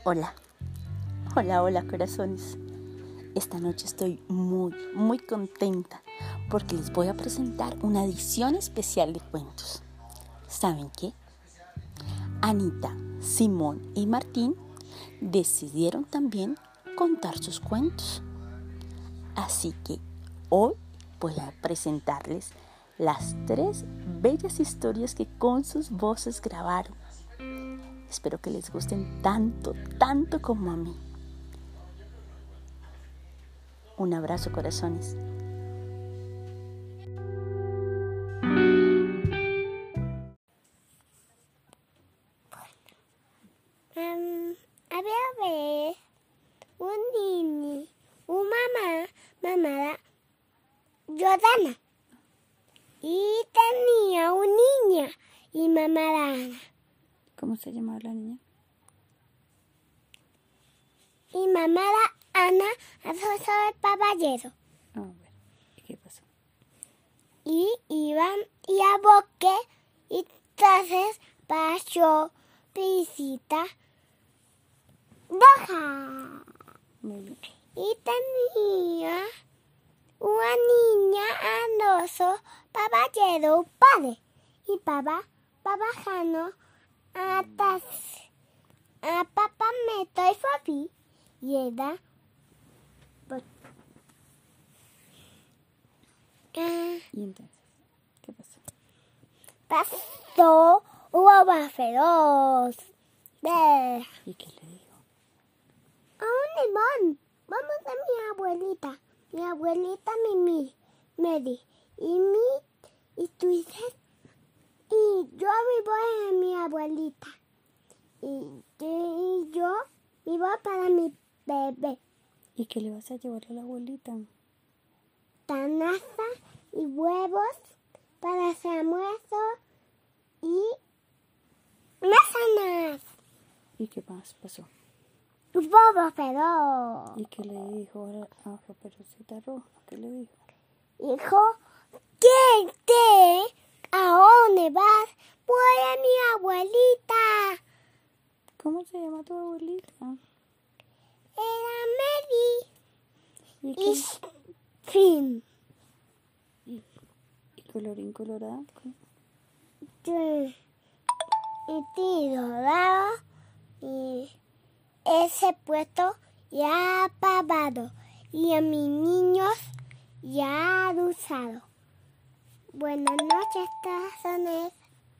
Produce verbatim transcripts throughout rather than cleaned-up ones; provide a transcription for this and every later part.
Hola, hola, hola corazones. Esta noche estoy muy, muy contenta porque les voy a presentar una edición especial de cuentos. ¿Saben qué? Anita, Simón y Martín decidieron también contar sus cuentos. Así que hoy voy a presentarles las tres bellas historias que con sus voces grabaron. Espero que les gusten tanto, tanto como a mí. Un abrazo, corazones. Um, había vez un niño, una mamá, mamá Jordana, y tenía una niña y mamá Ana. ¿Cómo se llamaba la niña? Y mamá Ana asoció el caballero. A ver, ¿y qué pasó? Y iban y a bosque y entonces pasó visita baja. Muy bien. Y tenía una niña andoso caballero padre. Y papá, papá Jano, atas, a papá Meto y Fabi. Y era, pues, ah, ¿Y entonces? ¿Qué pasó? pasó una loba feroz. De, ¿Y qué le dijo? a un limón. Vamos a mi abuelita. Mi abuelita Mimi, Mary. Y mi, y tú dices, y yo vivo en mi abuelita. Y, y yo vivo para mi bebé. ¿Y qué le vas a llevar a la abuelita? Tanaza y huevos para su almuerzo y manzanas. ¿Y qué más pasó? Bobo feroz. ¿Y qué le dijo a la Caperucita Roja? ¿Qué le dijo? Dijo, ¿quién te? ¿A dónde vas? Voy a mi abuelita. ¿Cómo se llama tu abuelita? Era Mary. ¿Y Y qué? fin. ¿Y, y colorín colorado? Y tiro dado y ese puesto ya ha pagado y a mis niños ya ha usado. Buenas noches, corazones.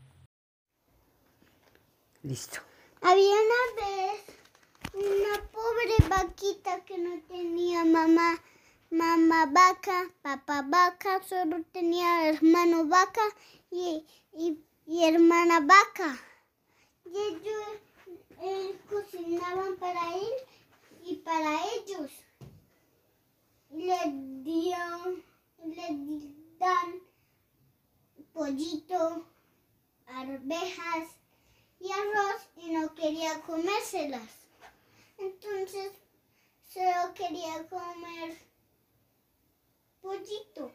Listo. Había una vez una pobre vaquita que no tenía mamá, mamá vaca, papá vaca, solo tenía hermano vaca y, y, y hermana vaca. Y ellos eh, cocinaban para él y para ellos. Le dieron, le dan pollito, arvejas y arroz y no quería comérselas. Entonces solo quería comer pollito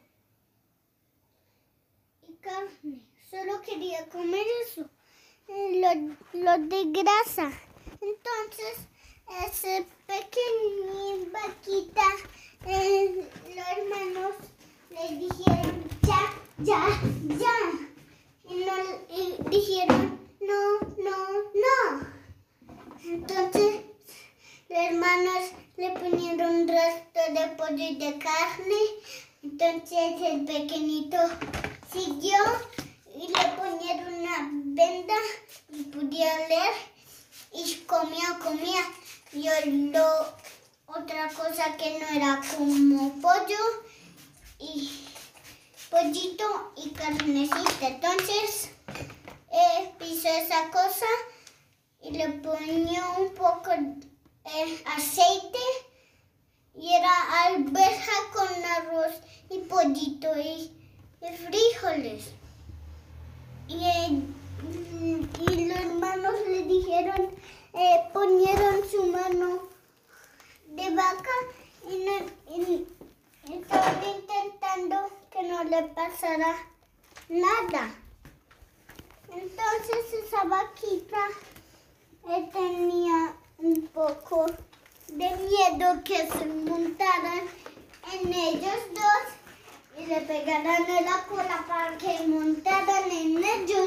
y carne. Solo quería comer eso. Lo, lo de grasa. Entonces, ese pequeño vaquita, eh, los hermanos le dijeron ya, ya, ya. Y, no, y dijeron no, no, no. Entonces, los hermanos le ponieron un resto de pollo y de carne. Entonces, el pequeñito siguió y le ponieron una venda y podía leer y comía, comía. Y lo, otra cosa que no era como pollo y pollito y carnecita. Entonces eh, pisó esa cosa y le ponía un poco de eh, aceite y era alberja con arroz y pollito y, y frijoles. Y, eh, y los hermanos le dijeron, eh, ponieron su mano de vaca y, no, y, y estaban intentando que no le pasara nada. Entonces esa vaquita eh, tenía un poco de miedo que se montaran en ellos dos y le pegaran en la cola para que montaran en ellos.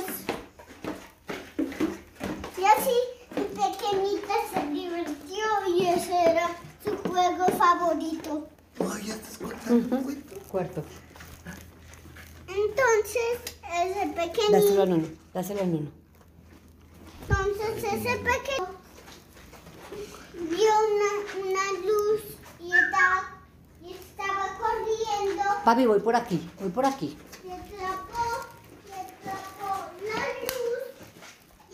Y así mi pequeñita se divirtió y ese era su juego favorito. Ay, ya estás contando un cuento. Cuarto. Entonces ese Dáselo pequeñito, al uno. Dáselo al uno. entonces ese pequeño vio una, una luz y estaba, y estaba corriendo. Papi, voy por aquí. Voy por aquí. Y atrapó, y atrapó la luz y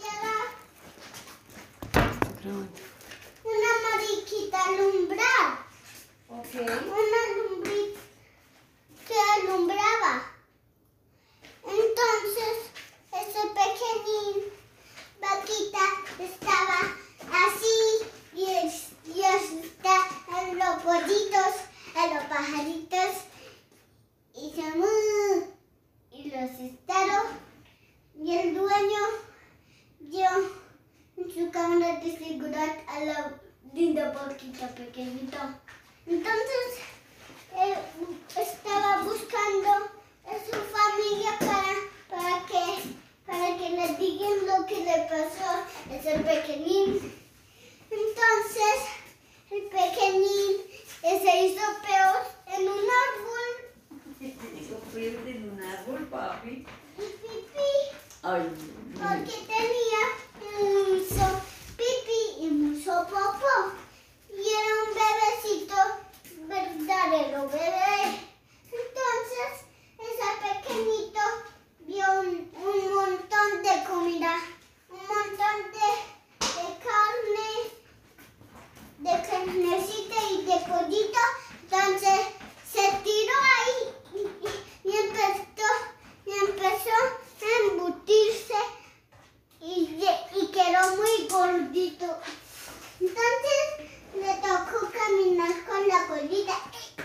era una mariquita alumbrar. Ok. Una lumbrita que alumbraba. Entonces, ese pequeñín vaquita estaba así y, es- y está en los pollitos, en los pajaritos y se mu y los estaron y el dueño dio en su cámara de seguridad a la linda vaquita pequeñita. Entonces, él estaba buscando a su familia para, para, que, para que le digan lo que le pasó a ese pequeñín. Entonces, el pequeñín eh, se hizo peor en un árbol Hizo frío en un árbol, papi. y pipí, Ay. porque tenía mucho pipí y mucho popó. Y era un bebecito verdadero bebé. Entonces, ese pequeñito vio un, un montón de comida, un montón de, de carne, de carnecita y de pollito. Entonces, se tiró ahí y, y- y empezó, y empezó a embutirse y, lle- y quedó muy gordito. Entonces, le tocó caminar con la colita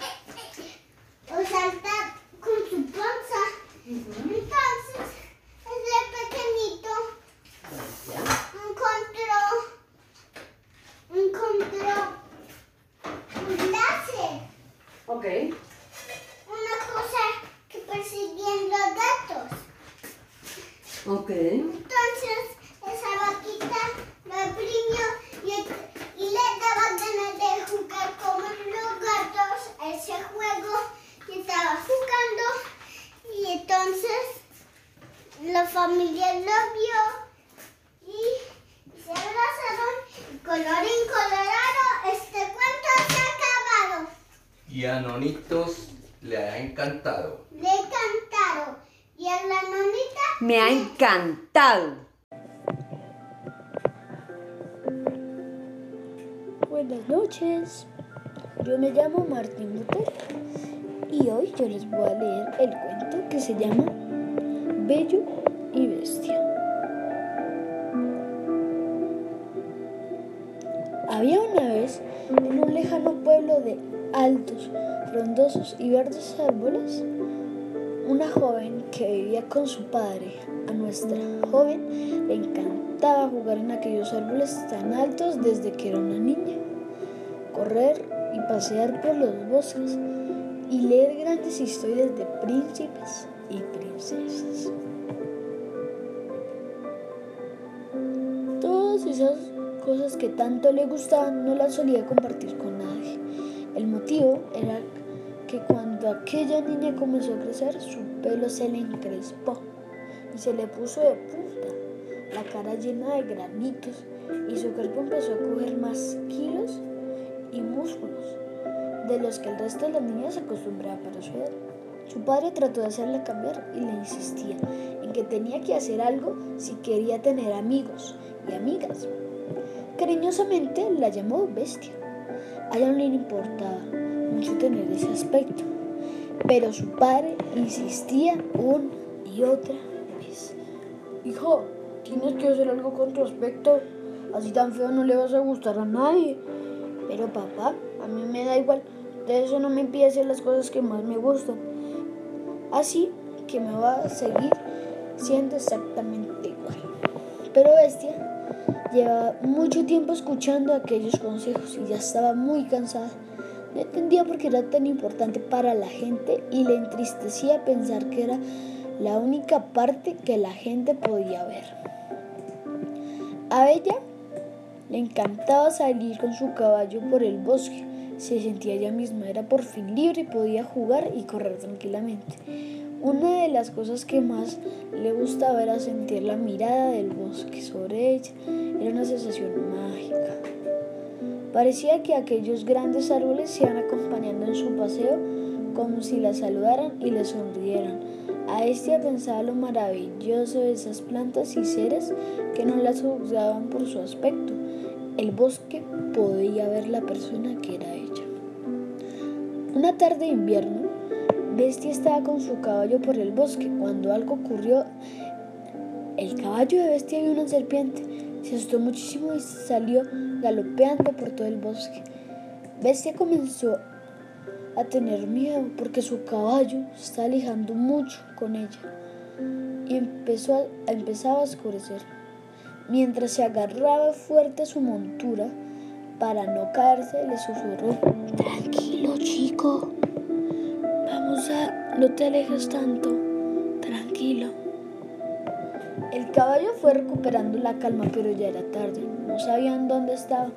o saltar con su panza. Entonces, ese pequeñito encontró, encontró un láser, Ok. una cosa que perseguían los gatos. Ok. Entonces, esa vaquita lo oprimió y, y le daba ganas de jugar como los gatos a ese juego que estaba jugando. Y entonces, la familia lo vio y se abrazaron. Y colorín colorado, este cuento se ha acabado. Y a Nonitos le ha encantado. Le cantaron. Y a la nonita Me ha encantado. Buenas noches, yo me llamo Martín Lutero y hoy yo les voy a leer el cuento que se llama Bello y Bestia. Había una vez en un lejano pueblo de altos, frondosos y verdes árboles una joven que vivía con su padre. A nuestra joven le encantaba jugar en aquellos árboles tan altos desde que era una niña, correr y pasear por los bosques y leer grandes historias de príncipes y princesas. Todas esas cosas que tanto le gustaban no las solía compartir con nadie. El motivo era que cuando aquella niña comenzó a crecer, su pelo se le encrespó y se le puso de punta, la cara llena de granitos y su cuerpo empezó a coger más kilos y músculos de los que el resto de las niñas se acostumbraba para su edad. Su padre trató de hacerla cambiar y le insistía en que tenía que hacer algo si quería tener amigos y amigas. Cariñosamente la llamó Bestia. A ella no le importaba mucho tener ese aspecto, pero su padre insistía una y otra vez. Hijo, tienes que hacer algo con tu aspecto, así tan feo no le vas a gustar a nadie. Pero papá, a mí me da igual, de eso no me impide hacer las cosas que más me gustan. Así que me va a seguir siendo exactamente igual. Pero Bestia Llevaba mucho tiempo escuchando aquellos consejos y ya estaba muy cansada. No entendía por qué era tan importante para la gente y le entristecía pensar que era la única parte que la gente podía ver. A ella le encantaba salir con su caballo por el bosque. Se sentía ella misma, era por fin libre y podía jugar y correr tranquilamente. Una de las cosas que más le gustaba era sentir la mirada del bosque sobre ella. Era una sensación mágica. Parecía que aquellos grandes árboles se iban acompañando en su paseo como si la saludaran y le sonrieran. Aestia pensaba lo maravilloso de esas plantas y seres que no las juzgaban por su aspecto. El bosque podía ver la persona que era ella. Una tarde de invierno, Bestia estaba con su caballo por el bosque cuando algo ocurrió. El caballo de Bestia vio una serpiente. Se asustó muchísimo y salió galopeando por todo el bosque. Bestia comenzó a tener miedo porque su caballo se estaba alejando mucho con ella y empezó a, empezaba a oscurecer. Mientras se agarraba fuerte a su montura para no caerse, le susurró: «Tranquilo, chico. Vamos a... no te alejes tanto. Tranquilo». El caballo fue recuperando la calma, pero ya era tarde. No sabían dónde estaba.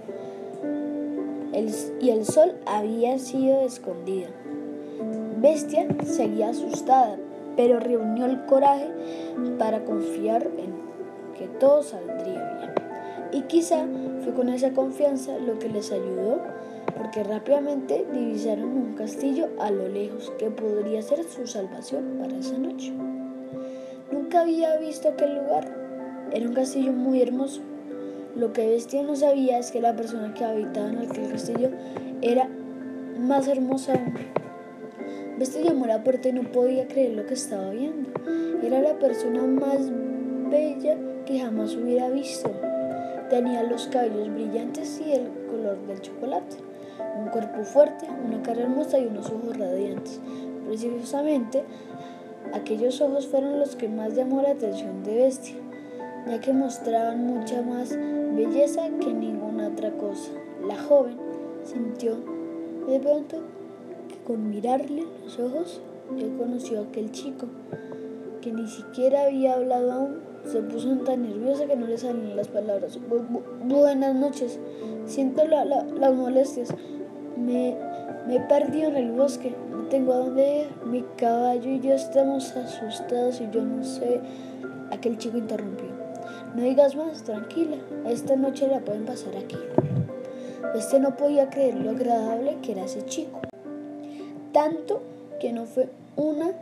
El, y el sol había sido escondido. Bestia seguía asustada, pero reunió el coraje para confiar en que todo saldría bien. Y quizá fue con esa confianza lo que les ayudó, porque rápidamente divisaron un castillo a lo lejos que podría ser su salvación para esa noche. Nunca había visto aquel lugar. Era un castillo muy hermoso. Lo que Bestia no sabía es que la persona que habitaba en aquel castillo era más hermosa aún. Bestia llamó a la puerta y no podía creer lo que estaba viendo. Era la persona más bella que jamás hubiera visto. Tenía los cabellos brillantes y el color del chocolate, un cuerpo fuerte, una cara hermosa y unos ojos radiantes. Precisamente, aquellos ojos fueron los que más llamó la atención de Bestia, ya que mostraban mucha más belleza que ninguna otra cosa. La joven sintió de pronto que con mirarle los ojos ya conoció a aquel chico, que ni siquiera había hablado aún. Se puso tan nerviosa que no le salían las palabras. Bu- bu- Buenas noches, siento la, la, las molestias. Me, me he perdido en el bosque, no tengo a dónde ir. Mi caballo y yo estamos asustados y yo no sé. Aquel chico interrumpió. No digas más, tranquila, esta noche la pueden pasar aquí. Este no podía creer lo agradable que era ese chico, tanto que no fue una,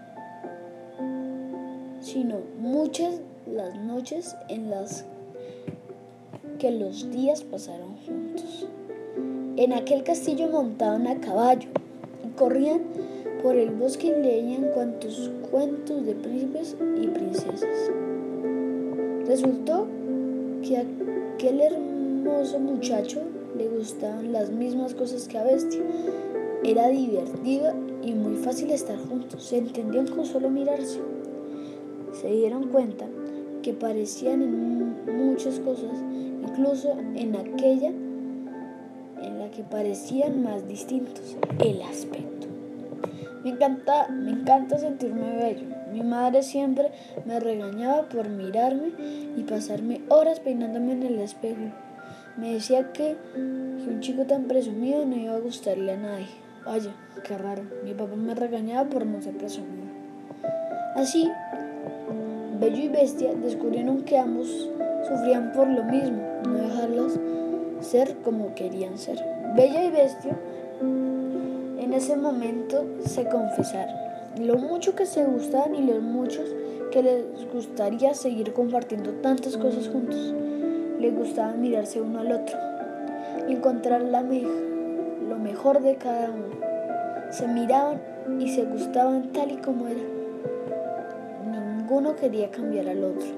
sino muchas las noches en las que los días pasaron juntos. En aquel castillo montaban a caballo y corrían por el bosque y leían cuantos cuentos de príncipes y princesas. Resultó que a aquel hermoso muchacho le gustaban las mismas cosas que a Bestia. Era divertido y muy fácil estar juntos. Se entendían con solo mirarse. Se dieron cuenta que parecían en muchas cosas, incluso en aquella en la que parecían más distintos: el aspecto. Me encanta, me encanta sentirme bello. Mi madre siempre me regañaba por mirarme y pasarme horas peinándome en el espejo. Me decía que, que un chico tan presumido no iba a gustarle a nadie. Vaya, qué raro. Mi papá me regañaba por no ser presumido. Así, Bello y Bestia descubrieron que ambos sufrían por lo mismo, no dejarlas ser como querían ser. Bella y Bestia en ese momento se confesaron lo mucho que se gustaban y lo mucho que les gustaría seguir compartiendo tantas cosas juntos. Les gustaba mirarse uno al otro y encontrar la me- lo mejor de cada uno. Se miraban y se gustaban tal y como eran. Ninguno quería cambiar al otro.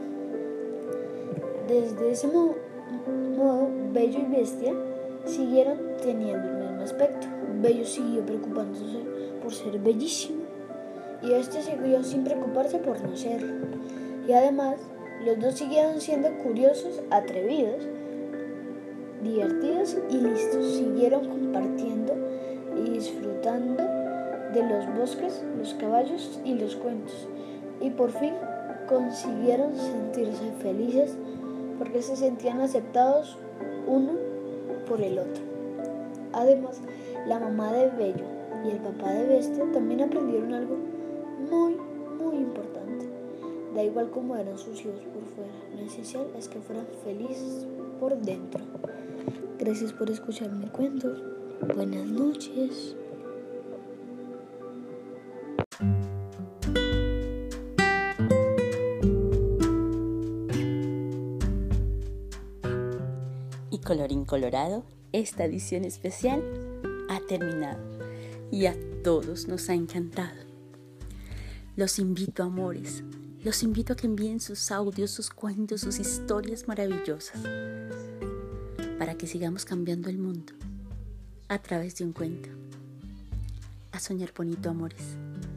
Desde ese mo- modo, Bello y Bestia siguieron teniendo el mismo aspecto. Bello siguió preocupándose por ser bellísimo y Bestia siguió sin preocuparse por no serlo. Y además, Los dos siguieron siendo curiosos, atrevidos, divertidos y listos. Siguieron compartiendo y disfrutando de los bosques, los caballos y los cuentos. Y por fin consiguieron sentirse felices porque se sentían aceptados uno por el otro. Además, la mamá de Bello y el papá de Bestia también aprendieron algo muy, muy importante. Da igual cómo eran sus hijos por fuera, lo esencial es que fueran felices por dentro. Gracias por escuchar mi cuento. Buenas noches. Y colorín colorado, esta edición especial ha terminado y a todos nos ha encantado. Los invito, amores, los invito a que envíen sus audios, sus cuentos, sus historias maravillosas para que sigamos cambiando el mundo a través de un cuento. A soñar bonito, amores.